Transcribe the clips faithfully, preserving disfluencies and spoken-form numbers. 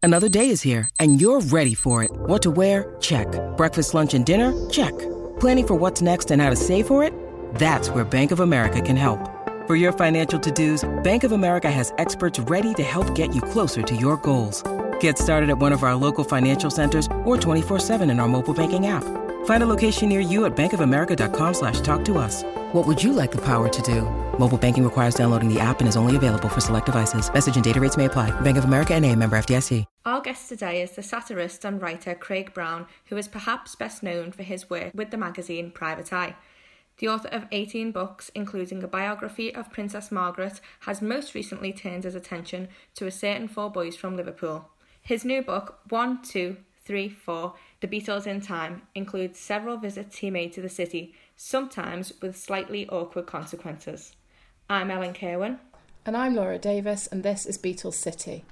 Another day is here, and you're ready for it. What to wear? Check. Breakfast, lunch, and dinner? Check. Planning for what's next and how to save for it? That's where Bank of America can help. For your financial to-dos, Bank of America has experts ready to help get you closer to your goals. Get started at one of our local financial centers or twenty-four seven in our mobile banking app. Find a location near you at bankofamerica.com slash talk to us. What would you like the power to do? Mobile banking requires downloading the app and is only available for select devices. Message and data rates may apply. Bank of America N A, member F D I C. Our guest today is the satirist and writer Craig Brown, who is perhaps best known for his work with the magazine Private Eye. The author of eighteen books, including a biography of Princess Margaret, has most recently turned his attention to a certain four boys from Liverpool. His new book, One, Two, Three, Four, The Beatles in Time, includes several visits he made to the city, sometimes with slightly awkward consequences. I'm Ellen Kerwin. And I'm Laura Davis, and this is Beatles City.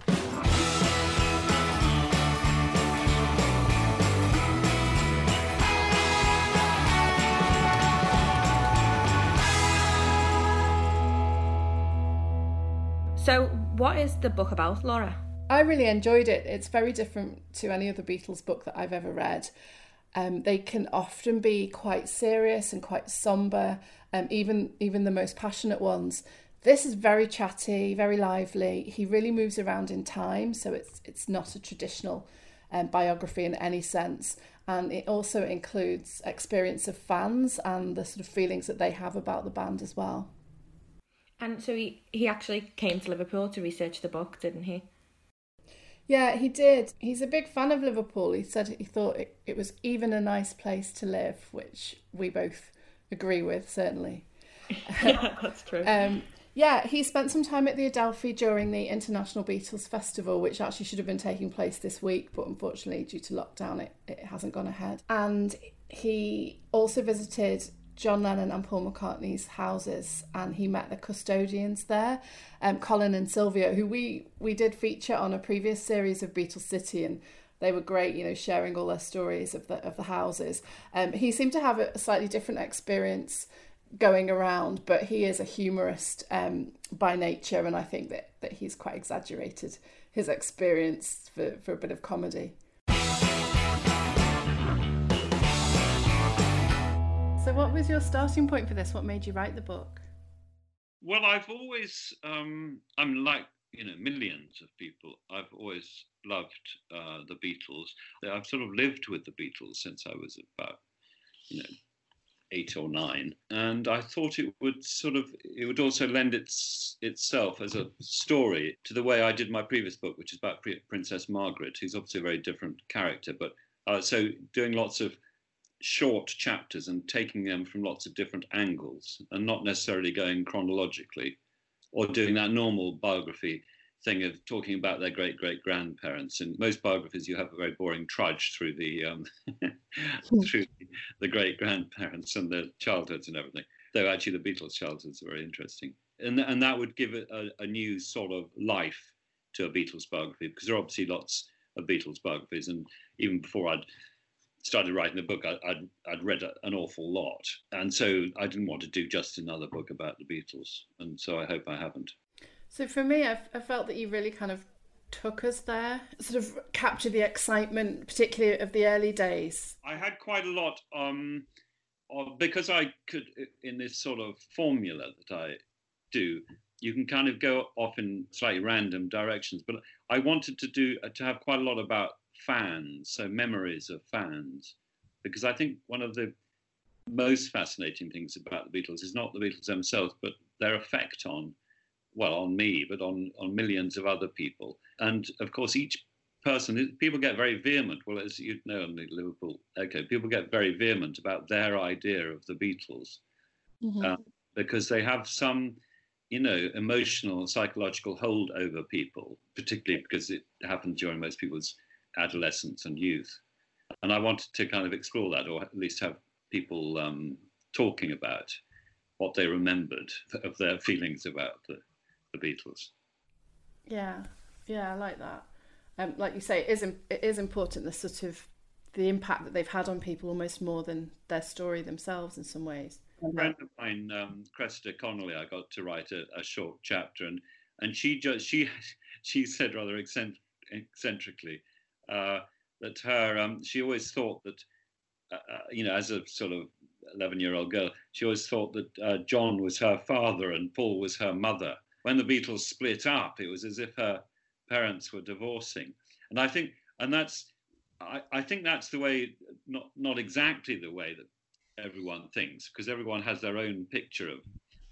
So, what is the book about, Laura? I really enjoyed it. It's very different to any other Beatles book that I've ever read. Um, they can often be quite serious and quite sombre, um, even even the most passionate ones. This is very chatty, very lively. He really moves around in time, so it's it's not a traditional um, biography in any sense. And it also includes experience of fans and the sort of feelings that they have about the band as well. And so he, he actually came to Liverpool to research the book, didn't he? Yeah, he did. He's a big fan of Liverpool. He said he thought it, it was even a nice place to live, which we both agree with, certainly. Yeah, that's true. um, yeah, he spent some time at the Adelphi during the International Beatles Festival, which actually should have been taking place this week, but unfortunately, due to lockdown, it, it hasn't gone ahead. And he also visited John Lennon and Paul McCartney's houses, and he met the custodians there, um, Colin and Sylvia, who we we did feature on a previous series of Beatles City, and they were great, you know, sharing all their stories of the of the houses. Um, he seemed to have a slightly different experience going around, but he is a humorist um, by nature, and I think that that he's quite exaggerated his experience for, for a bit of comedy. So what was your starting point for this? What made you write the book? Well, I've always, um, I'm like, you know, millions of people, I've always loved uh, the Beatles. I've sort of lived with the Beatles since I was about, you know, eight or nine. And I thought it would sort of, it would also lend its itself as a story to the way I did my previous book, which is about Princess Margaret, who's obviously a very different character. But uh, so doing lots of short chapters and taking them from lots of different angles and not necessarily going chronologically or doing that normal biography thing of talking about their great great grandparents. In most biographies you have a very boring trudge through the um, through the great grandparents and their childhoods and everything, though actually the Beatles' childhoods are very interesting, and and that would give it a, a new sort of life to a Beatles biography, because there are obviously lots of Beatles biographies, and even before I'd started writing the book, I, I'd, I'd read a, an awful lot. And so I didn't want to do just another book about the Beatles. And so I hope I haven't. So for me, I, I felt that you really kind of took us there, sort of captured the excitement, particularly of the early days. I had quite a lot, um, of, because I could, in this sort of formula that I do, you can kind of go off in slightly random directions. But I wanted to do, to have quite a lot about fans, so memories of fans, because I think one of the most fascinating things about the Beatles is not the Beatles themselves, but their effect on, well, on me, but on, on millions of other people. And of course, each person, people get very vehement, well, as you know in the Liverpool Echo, people get very vehement about their idea of the Beatles, mm-hmm. uh, because they have some, you know, emotional, psychological hold over people, particularly because it happened during most people's adolescence and youth. And I wanted to kind of explore that, or at least have people um, talking about what they remembered of their feelings about the, the Beatles. Yeah, yeah, I like that. Um, like you say, it is, it is important, the sort of, the impact that they've had on people almost more than their story themselves in some ways. A friend of mine, um, Cressida Connolly, I got to write a, a short chapter, and and she just she she said rather eccentric, eccentrically, uh, that her um, she always thought that uh, you know, as a sort of eleven-year-old girl, she always thought that uh, John was her father and Paul was her mother. When the Beatles split up, it was as if her parents were divorcing, and I think, and that's, I, I think that's the way, not not exactly the way that everyone thinks, because everyone has their own picture of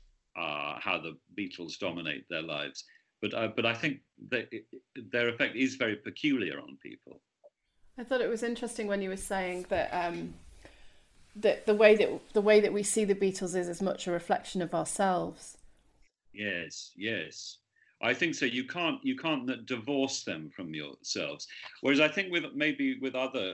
uh, how the Beatles dominate their lives. But uh, but I think that it, their effect is very peculiar on people. I thought it was interesting when you were saying that um, that the way that the way that we see the Beatles is as much a reflection of ourselves. Yes, yes, I think so. You can't you can't divorce them from yourselves. Whereas I think with maybe with other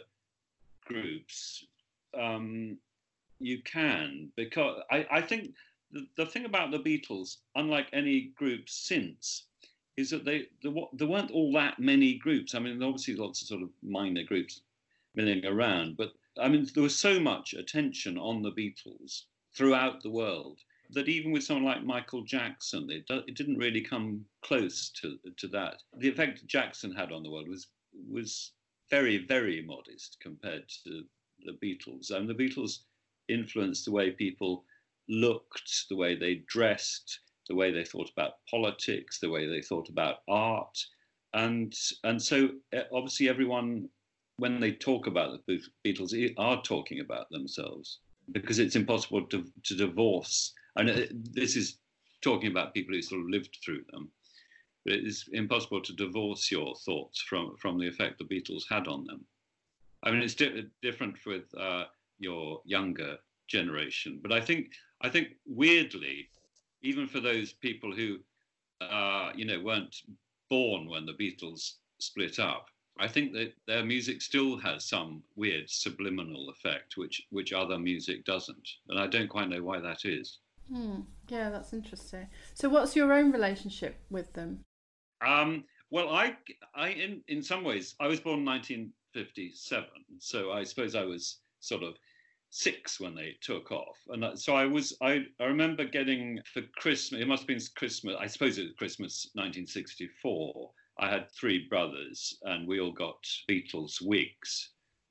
groups, um, you can, because I, I think the, the thing about the Beatles, unlike any group since, is that they there, there weren't all that many groups. I mean, obviously lots of sort of minor groups milling around, but I mean, there was so much attention on the Beatles throughout the world that even with someone like Michael Jackson, it, it didn't really come close to to that. The effect Jackson had on the world was was very, very modest compared to the Beatles. And the Beatles influenced the way people looked, the way they dressed, the way they thought about politics, the way they thought about art. And, and so obviously everyone, when they talk about the Beatles, are talking about themselves, because it's impossible to, to divorce. And it, this is talking about people who sort of lived through them. But it is impossible to divorce your thoughts from, from the effect the Beatles had on them. I mean, it's di- different with uh, your younger generation. But I think, I think weirdly, even for those people who, uh, you know, weren't born when the Beatles split up, I think that their music still has some weird subliminal effect, which which other music doesn't. And I don't quite know why that is. Hmm. Yeah, that's interesting. So what's your own relationship with them? Um, well, I, I in, in some ways, I was born in nineteen fifty-seven. So I suppose I was sort of six when they took off. And so I was, I, I remember getting for Christmas, it must have been Christmas, I suppose it was Christmas nineteen sixty-four. I had three brothers and we all got Beatles wigs,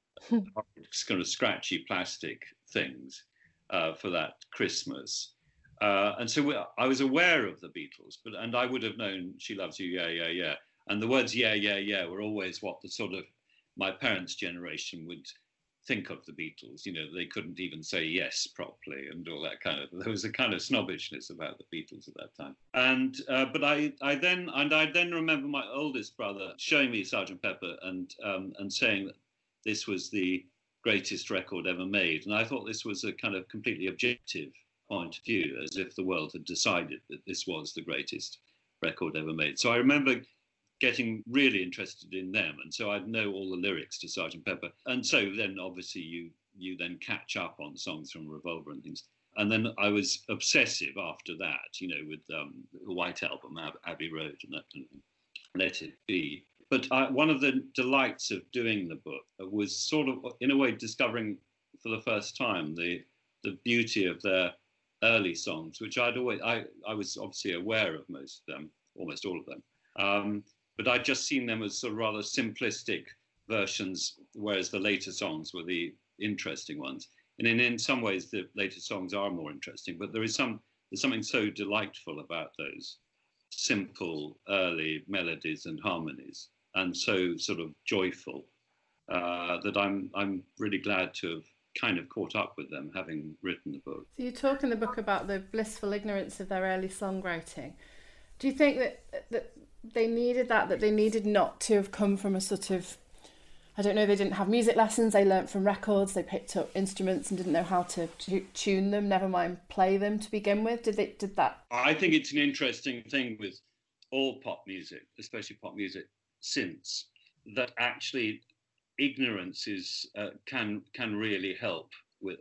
kind of scratchy plastic things uh, for that Christmas. Uh, and so we, I was aware of the Beatles, but and I would have known She Loves You, Yeah, Yeah, Yeah. And the words yeah, yeah, yeah were always what the sort of my parents' generation would think of the Beatles. You know, they couldn't even say yes properly and all that kind of, there was a kind of snobbishness about the Beatles at that time. And, uh, but I, I then, and I then remember my oldest brother showing me Sergeant Pepper and, um, and saying that this was the greatest record ever made. And I thought this was a kind of completely objective point of view, as if the world had decided that this was the greatest record ever made. So I remember getting really interested in them, and so I'd know all the lyrics to Sergeant Pepper. And so then obviously you you then catch up on songs from Revolver and things. And then I was obsessive after that, you know, with um, the White Album, Ab- Abbey Road and that kind of thing, Let It Be. But I, one of the delights of doing the book was sort of, in a way, discovering for the first time the the beauty of their early songs, which I'd always, I, I was obviously aware of most of them, almost all of them. Um, but I'd just seen them as sort of rather simplistic versions, whereas the later songs were the interesting ones. And in, in some ways, the later songs are more interesting, but there is some, there's something so delightful about those simple early melodies and harmonies, and so sort of joyful, uh, that I'm, I'm really glad to have kind of caught up with them, having written the book. So you talk in the book about the blissful ignorance of their early songwriting. Do you think that that they needed that, that they needed not to have come from a sort of, I don't know, they didn't have music lessons, they learnt from records, they picked up instruments and didn't know how to t- tune them, never mind play them to begin with? Did they, did that? I think it's an interesting thing with all pop music, especially pop music since, that actually ignorance is uh, can can really help with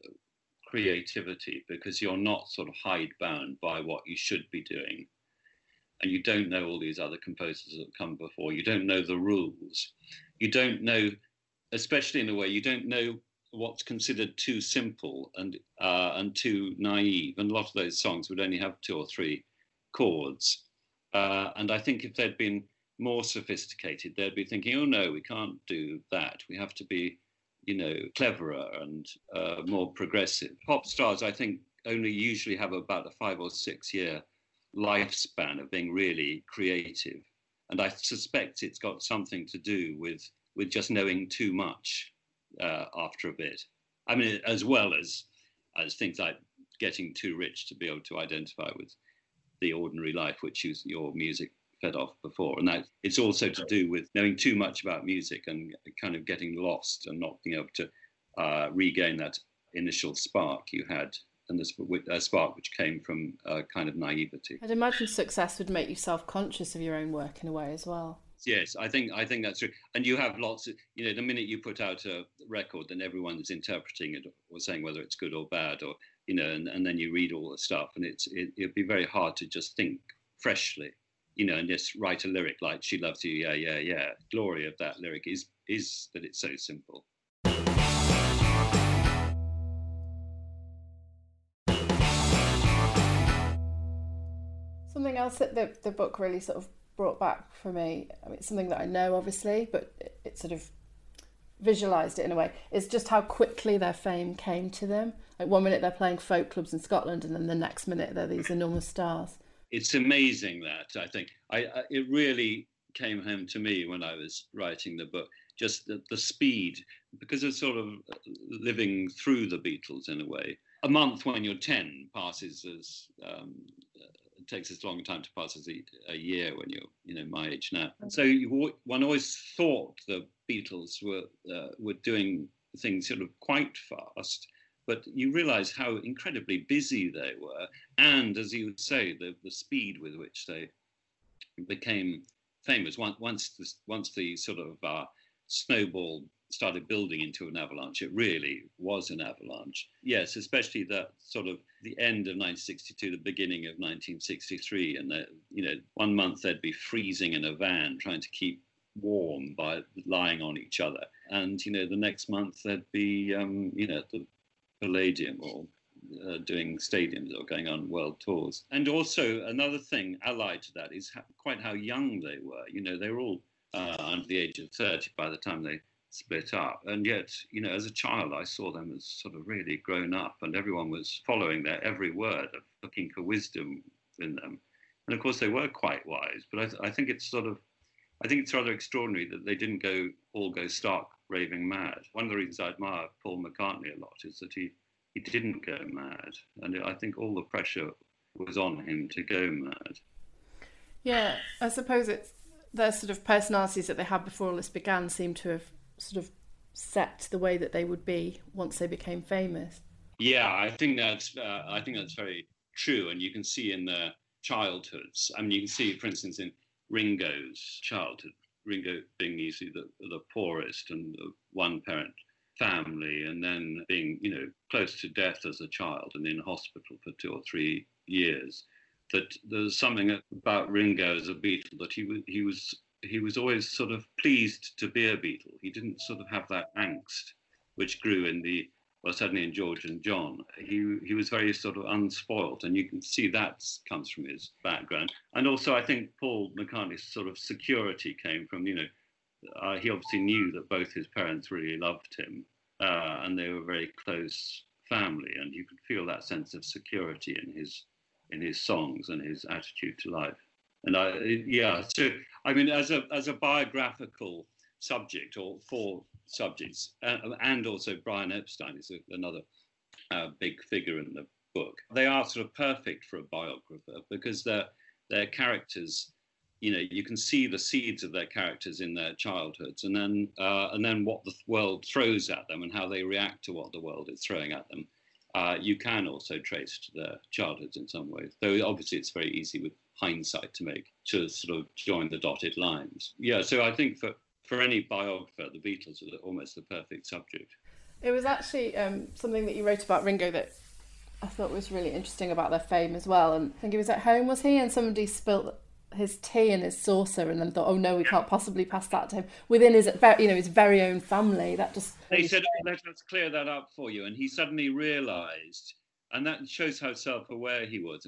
creativity, because you're not sort of hidebound by what you should be doing, and you don't know all these other composers that come before. You don't know the rules. You don't know, especially in a way, you don't know what's considered too simple and uh, and too naive. And a lot of those songs would only have two or three chords. Uh, and I think if there'd been more sophisticated, they'd be thinking, oh no, we can't do that. We have to be, you know, cleverer and uh, more progressive. Pop stars, I think, only usually have about a five or six year lifespan of being really creative. And I suspect it's got something to do with, with just knowing too much uh, after a bit. I mean, as well as, as things like getting too rich to be able to identify with the ordinary life, which you, your music fed off before. And that it's also to do with knowing too much about music and kind of getting lost and not being able to uh, regain that initial spark you had, and this uh, spark which came from a uh, kind of naivety. I'd imagine success would make you self-conscious of your own work in a way as well. Yes, I think I think that's true. And you have lots of, you know, the minute you put out a record, then everyone is interpreting it or saying whether it's good or bad, or, you know, and, and then you read all the stuff, and it's it, it'd be very hard to just think freshly, you know, and just write a lyric like "She loves you, yeah, yeah, yeah." Glory of that lyric is is that it's so simple. Something else that the, the book really sort of brought back for me, I mean, it's something that I know obviously, but it, it sort of visualised it in a way, is just how quickly their fame came to them. Like one minute they're playing folk clubs in Scotland, and then the next minute they're these enormous stars. It's amazing that, I think. I, I it really came home to me when I was writing the book, just the, the speed, because of sort of living through the Beatles in a way. A month when you're ten passes as... Um, it takes as long a time to pass as a, a year when you're, you know, my age now. And so you, one always thought the Beatles were uh, were doing things sort of quite fast, but you realise how incredibly busy they were, and as you would say, the the speed with which they became famous. Once once the, once the sort of uh, snowball started building into an avalanche, it really was an avalanche. Yes, especially that sort of the end of nineteen sixty-two, the beginning of nineteen sixty-three, and the, you know, one month they'd be freezing in a van trying to keep warm by lying on each other, and you know, the next month they'd be um, you know, at the Palladium or uh, doing stadiums or going on world tours. And also another thing allied to that is how, quite how young they were. You know, they were all uh, under the age of thirty by the time they split up, and yet, you know, as a child I saw them as sort of really grown up, and everyone was following their every word, of looking for wisdom in them. And of course they were quite wise, but I, th- I think it's sort of I think it's rather extraordinary that they didn't go all go stark raving mad. One of the reasons I admire Paul McCartney a lot is that he he didn't go mad, and I think all the pressure was on him to go mad. Yeah, I suppose it's their sort of personalities that they had before all this began seem to have sort of set the way that they would be once they became famous. Yeah, I think that's uh, I think that's very true, and you can see in their childhoods. I mean, you can see, for instance, in Ringo's childhood, Ringo being usually the the poorest and the one-parent family, and then being, you know, close to death as a child and in hospital for two or three years. That there's something about Ringo as a Beatle that he was he was. he was always sort of pleased to be a Beatle. He didn't sort of have that angst, which grew in the, well, certainly in George and John. He he was very sort of unspoilt, and you can see that comes from his background. And also, I think Paul McCartney's sort of security came from, you know, uh, he obviously knew that both his parents really loved him, uh, and they were a very close family, and you could feel that sense of security in his in his songs and his attitude to life. And I, yeah, so I mean, as a as a biographical subject, or for subjects, uh, and also Brian Epstein is a, another uh, big figure in the book. They are sort of perfect for a biographer because their their characters, you know, you can see the seeds of their characters in their childhoods, and then uh, and then what the world throws at them and how they react to what the world is throwing at them. Uh, you can also trace to their childhoods in some ways, though obviously it's very easy with hindsight to make, to sort of join the dotted lines. Yeah, so I think for, for any biographer, the Beatles are almost the perfect subject. It was actually um, something that you wrote about Ringo that I thought was really interesting about their fame as well. And I think he was at home, was he? And somebody spilt his tea in his saucer and then thought, oh no, we can't possibly pass that to him. Within his, you know, his very own family, that just... They said, oh, let us clear that up for you. And he suddenly realised, and that shows how self-aware he was. And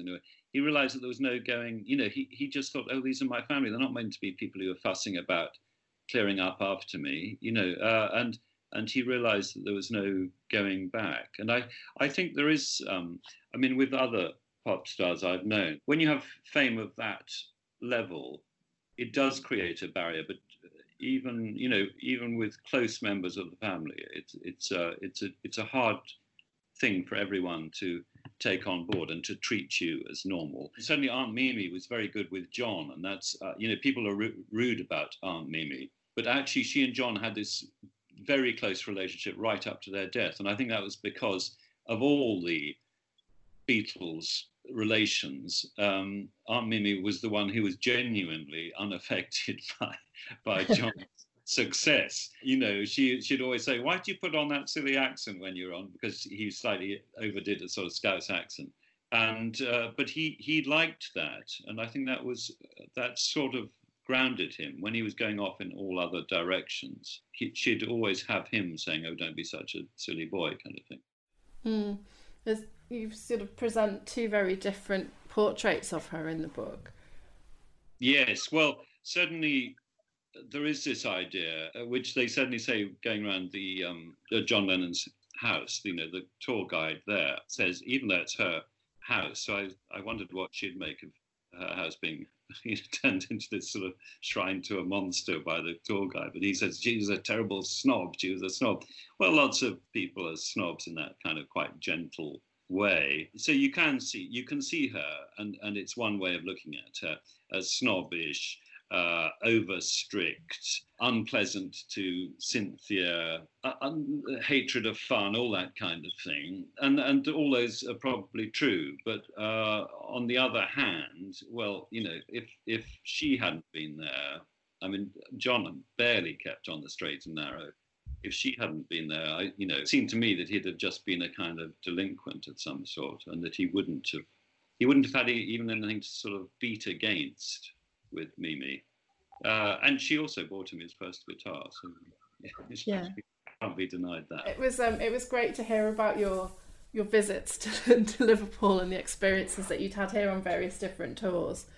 he realised that there was no going, you know, he, he just thought, oh, these are my family. They're not meant to be people who are fussing about clearing up after me, you know, uh, and and he realised that there was no going back. And I, I think there is, um, I mean, with other pop stars I've known, when you have fame of that level, it does create a barrier. But even, you know, even with close members of the family, it's it's uh, it's a it's a hard thing for everyone to take on board and to treat you as normal. Certainly Aunt Mimi was very good with John, and that's, uh, you know, people are ru- rude about Aunt Mimi, but actually she and John had this very close relationship right up to their death. And I think that was because of all the Beatles relations, um, Aunt Mimi was the one who was genuinely unaffected by, by John's success. You know, she, she'd always say, why do you put on that silly accent when you're on? Because he slightly overdid a sort of Scouse accent. And, uh, but he, he liked that. And I think that was, that sort of grounded him when he was going off in all other directions. He, she'd always have him saying, oh, don't be such a silly boy, kind of thing. Mm. There's, you sort of present two very different portraits of her in the book. Yes, well, certainly there is this idea, uh, which they certainly say going around the um, uh, John Lennon's house, you know, the tour guide there says, even though it's her house, so I, I wondered what she'd make of her house being you know, turned into this sort of shrine to a monster by the tour guide. But he says she was a terrible snob, she was a snob. Well, lots of people are snobs in that kind of quite gentle way. So you can see you can see her, and, and it's one way of looking at her, as snobbish, uh, over strict, unpleasant to Cynthia, uh, un- hatred of fun, all that kind of thing. And and all those are probably true. But uh, on the other hand, well, you know, if if she hadn't been there, I mean, John barely kept on the straight and narrow. If she hadn't been there, I, you know, it seemed to me that he'd have just been a kind of delinquent of some sort, and that he wouldn't have, he wouldn't have had even anything to sort of beat against with Mimi. Uh, and she also bought him his first guitar, so yeah, can't be denied that. It was um, it was great to hear about your your visits to, to Liverpool and the experiences that you'd had here on various different tours.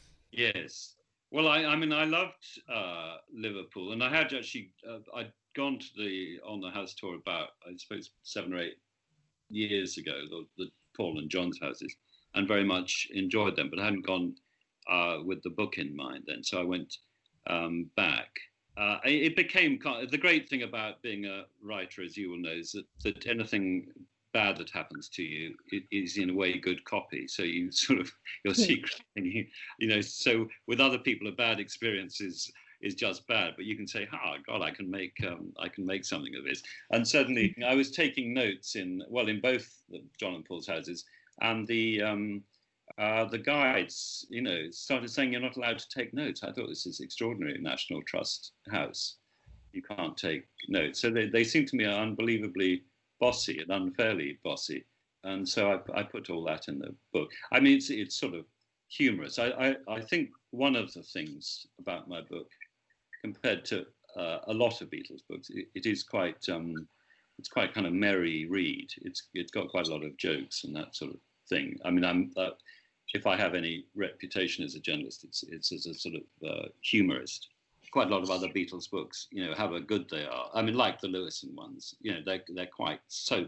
Yes, well, I, I mean, I loved uh, Liverpool, and I had actually, uh, I'd gone to the on the house tour about, I suppose, seven or eight years ago, the, the Paul and John's houses, and very much enjoyed them, but I hadn't gone uh, with the book in mind then, so I went um, back. Uh, it became kind of, the great thing about being a writer, as you will know, is that, that anything bad that happens to you is in a way good copy. So you sort of, your secret thing, you, you know, so with other people, a bad experience is, is just bad, but you can say, oh God, I can make, um, I can make something of this. And suddenly I was taking notes in, well, in both John and Paul's houses, and the, um, uh, the guides, you know, started saying you're not allowed to take notes. I thought this is extraordinary, National Trust house. You can't take notes. So they, they seem to me unbelievably bossy and unfairly bossy. And so I, I put all that in the book. I mean, it's, it's sort of humorous. I, I, I think one of the things about my book, compared to uh, a lot of Beatles books, it, it is quite, um, it's quite kind of merry read. It's it's got quite a lot of jokes and that sort of thing. I mean, I'm uh, if I have any reputation as a journalist, it's it's as a sort of uh, humorist. Quite a lot of other Beatles books, you know, however good they are. I mean, like the Lewison ones, you know, they're they're quite sober.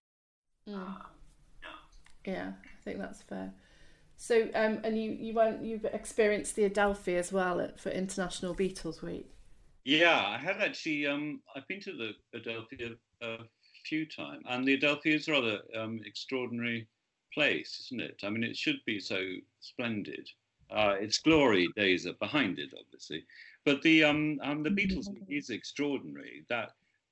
Mm. Yeah, I think that's fair. So, um, and you you went you've experienced the Adelphi as well at, for International Beatles Week. Yeah, I have actually. Um, I've been to the Adelphi a, a few times, and the Adelphi is a rather um, extraordinary place, isn't it? I mean, it should be so splendid. Uh, its glory days are behind it, obviously, but the um, um the Beatles is extraordinary. That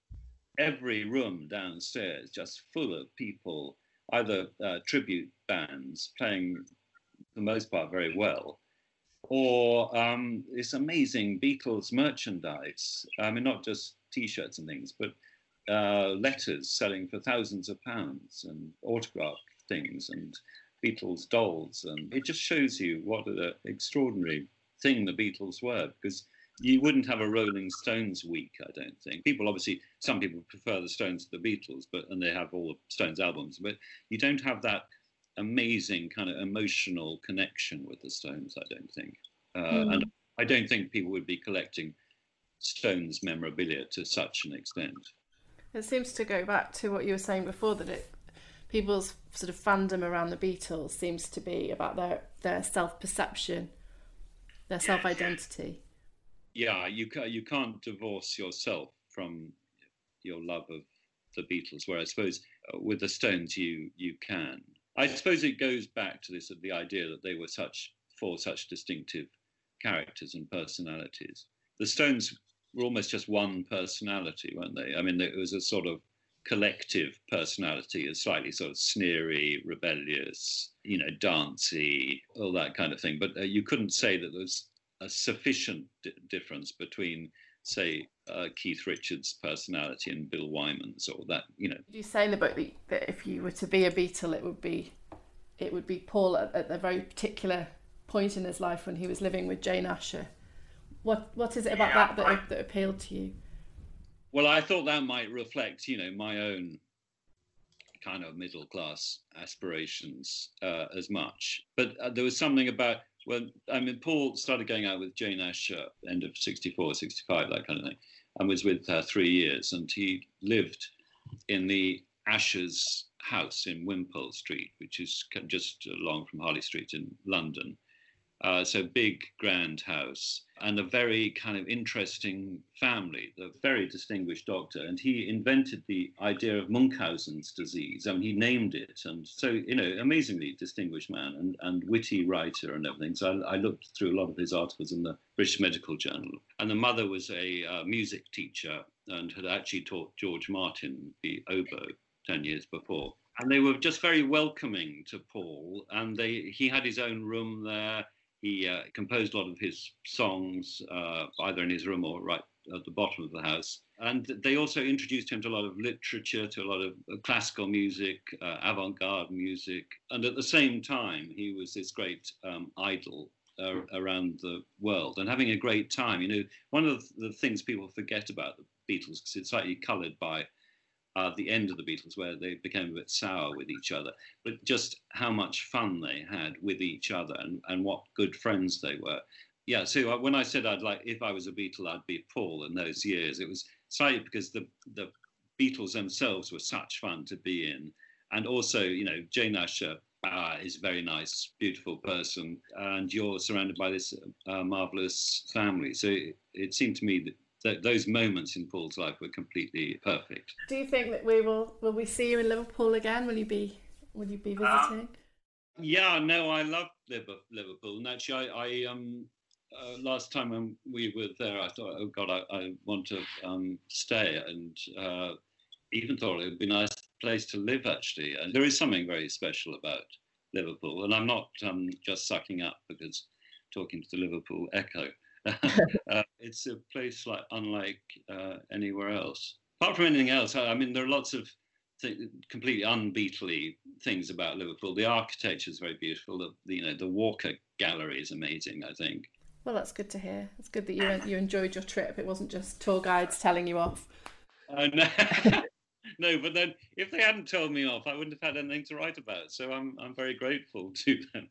every room downstairs just full of people, either uh, tribute bands playing for the most part very well, or um, this amazing Beatles merchandise. I mean, not just T-shirts and things, but uh, letters selling for thousands of pounds, and autograph things, and Beatles dolls. And it just shows you what an extraordinary thing the Beatles were, because you wouldn't have a Rolling Stones week, I don't think. People obviously, some people prefer the Stones to the Beatles, but and they have all the Stones albums, but you don't have that amazing kind of emotional connection with the Stones, I don't think. Uh, Mm. And I don't think people would be collecting Stones memorabilia to such an extent. It seems to go back to what you were saying before, that it people's sort of fandom around the Beatles seems to be about their, their self-perception, their self-identity. Yeah, you, ca- you can't divorce yourself from your love of the Beatles, where I suppose uh, with the Stones you you can. I suppose it goes back to this, the idea that they were such four such distinctive characters and personalities. The Stones were almost just one personality, weren't they? I mean, it was a sort of collective personality, a slightly sort of sneery, rebellious, you know, dancey, all that kind of thing. But uh, you couldn't say that there was a sufficient d- difference between, say, uh, Keith Richards' personality and Bill Wyman's, or that, you know. You say in the book that, that if you were to be a Beatle, it would be it would be Paul at, at a very particular point in his life when he was living with Jane Asher. What what is it about Yeah, that that, that appealed to you? Well, I thought that might reflect, you know, my own kind of middle class aspirations uh, as much. But uh, there was something about, well, I mean, Paul started going out with Jane Asher end of sixty-four, sixty-five, that kind of thing, and was with her three years. And he lived in the Asher's house in Wimpole Street, which is just along from Harley Street in London. Uh, so big, grand house, and a very kind of interesting family, a very distinguished doctor. And he invented the idea of Munchausen's disease. I mean, he named it. And so, you know, amazingly distinguished man and, and witty writer and everything. So I, I looked through a lot of his articles in the British Medical Journal. And the mother was a uh, music teacher and had actually taught George Martin the oboe ten years before. And they were just very welcoming to Paul. And they he had his own room there. He uh, composed a lot of his songs, uh, either in his room or right at the bottom of the house. And they also introduced him to a lot of literature, to a lot of classical music, uh, avant-garde music. And at the same time, he was this great um, idol uh, around the world and having a great time. You know, one of the things people forget about the Beatles, because it's slightly coloured by Uh, the end of the Beatles, where they became a bit sour with each other, but just how much fun they had with each other and, and what good friends they were. Yeah, so when I said I'd like, if I was a Beatle, I'd be Paul in those years, it was slightly because the, the Beatles themselves were such fun to be in. And also, you know, Jane Asher uh, is a very nice, beautiful person, and you're surrounded by this uh, marvellous family. So it, it seemed to me that Th- those moments in Paul's life were completely perfect. Do you think that we will will we see you in Liverpool again? Will you be will you be visiting? Uh, yeah, no, I love Liverpool, and actually, I, I um uh, last time when we were there, I thought, oh God, I, I want to um stay, and uh, even thought it would be a nice place to live actually. And there is something very special about Liverpool, and I'm not um just sucking up because talking to the Liverpool Echo. uh, it's a place like unlike uh, anywhere else. Apart from anything else, I, I mean, there are lots of th- completely un-Beatley things about Liverpool. The architecture is very beautiful. The, the you know the Walker Gallery is amazing, I think. Well, that's good to hear. It's good that you you enjoyed your trip. It wasn't just tour guides telling you off. Uh, no. No, but then if they hadn't told me off, I wouldn't have had anything to write about. So I'm I'm very grateful to them.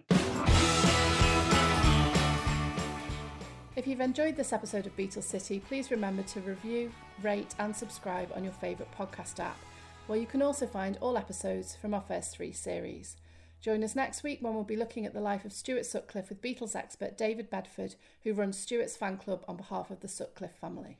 If you've enjoyed this episode of Beatles City, please remember to review, rate and subscribe on your favourite podcast app, where you can also find all episodes from our first three series. Join us next week when we'll be looking at the life of Stuart Sutcliffe with Beatles expert David Bedford, who runs Stuart's fan club on behalf of the Sutcliffe family.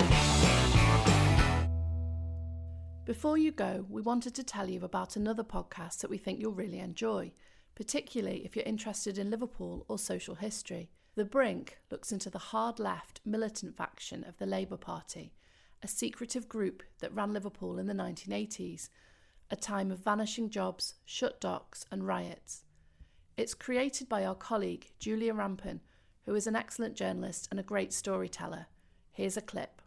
Before you go, we wanted to tell you about another podcast that we think you'll really enjoy, particularly if you're interested in Liverpool or social history. The Brink looks into the hard-left militant faction of the Labour Party, a secretive group that ran Liverpool in the nineteen eighties, a time of vanishing jobs, shut docks and riots. It's created by our colleague Julia Rampin, who is an excellent journalist and a great storyteller. Here's a clip.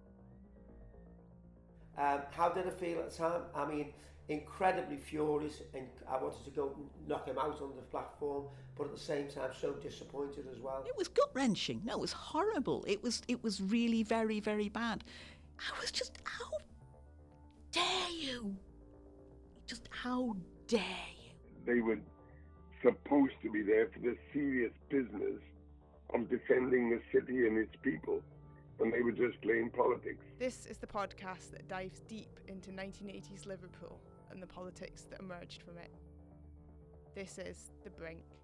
Um, how did I feel at the time? I mean, incredibly furious, and I wanted to go knock him out on the platform, but at the same time so disappointed as well. It was gut-wrenching. No, it was horrible. It was it was really very, very bad. I was just, how dare you? Just how dare you? they were supposed to be there for the serious business of defending the city and its people, and they were just playing politics. This is the podcast that dives deep into nineteen eighties Liverpool and the politics that emerged from it. This is The Brink.